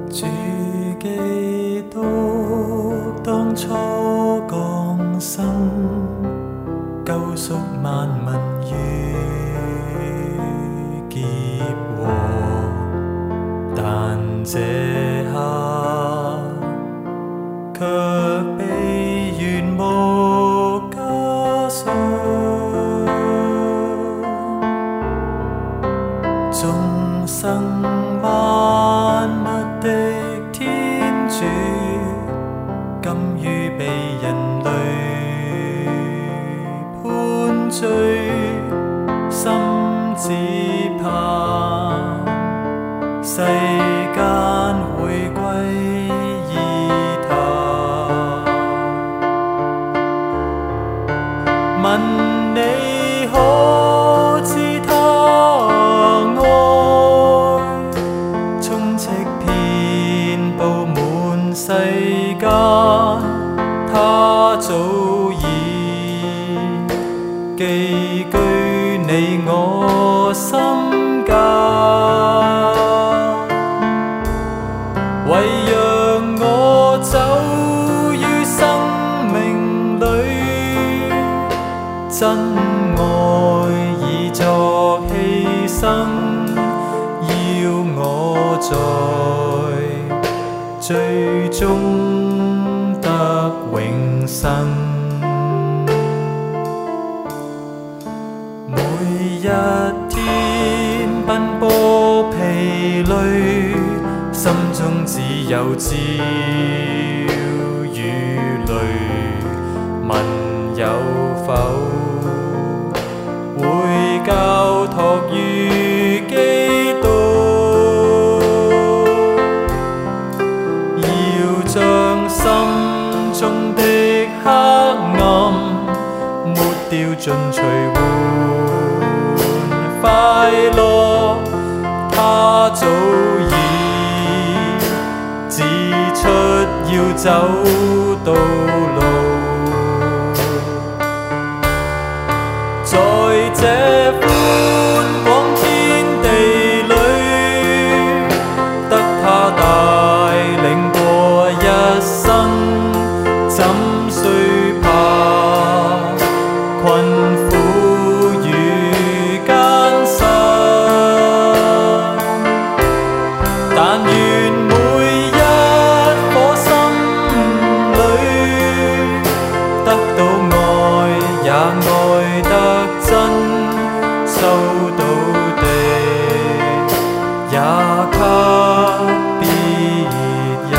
主基督當初降生，救贖萬民於劫禍，但這刻卻被緣木加上，眾生萬物的天主，甘於被人類判罪，心只盼世間回歸於他。問你可知他愛充斥遍佈滿世間，他早已寄居你我心間，為讓我走於生命裏，真愛已作犧牲，要我在最終得永生。每一天奔波疲累，心中只有焦與淚，問有否會交託於基督，要將心中的黑暗抹掉盡除換快樂，他早已指出要走道路，在這寬廣天地裏，得他帶領過一生，怎需怕困苦與艱辛？但願每一顆心裏得到愛，也愛得真，收到的也給別人。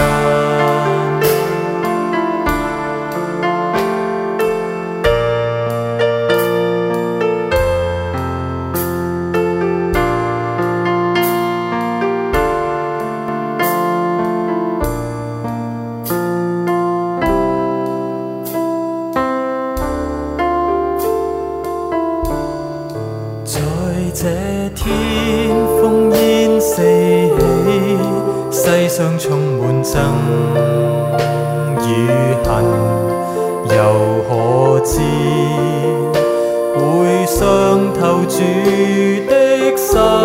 在這天烽煙四起，世上充滿憎與恨，又可知會傷透主的心？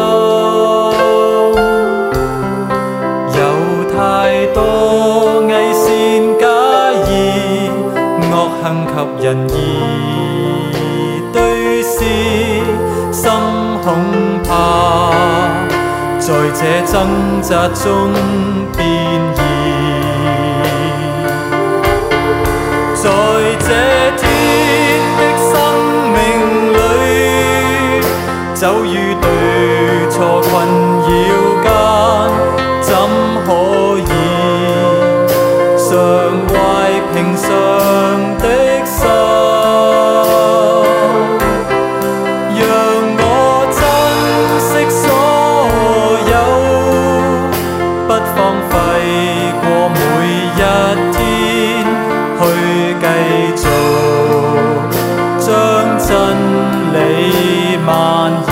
有太多偽善假意，惡行及仁義對視，心恐怕在這掙扎中變異，在這天的生命裏，走於對錯困擾間，怎可以常懷平常的心？真理蔓延，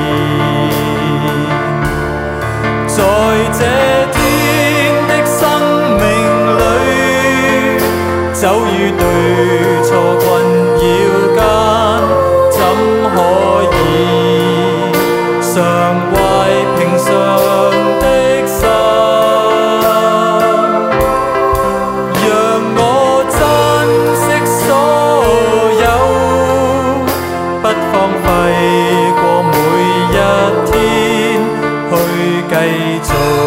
在這天的生命裏，走於對錯困擾間，怎可以常懷平常的心？ 做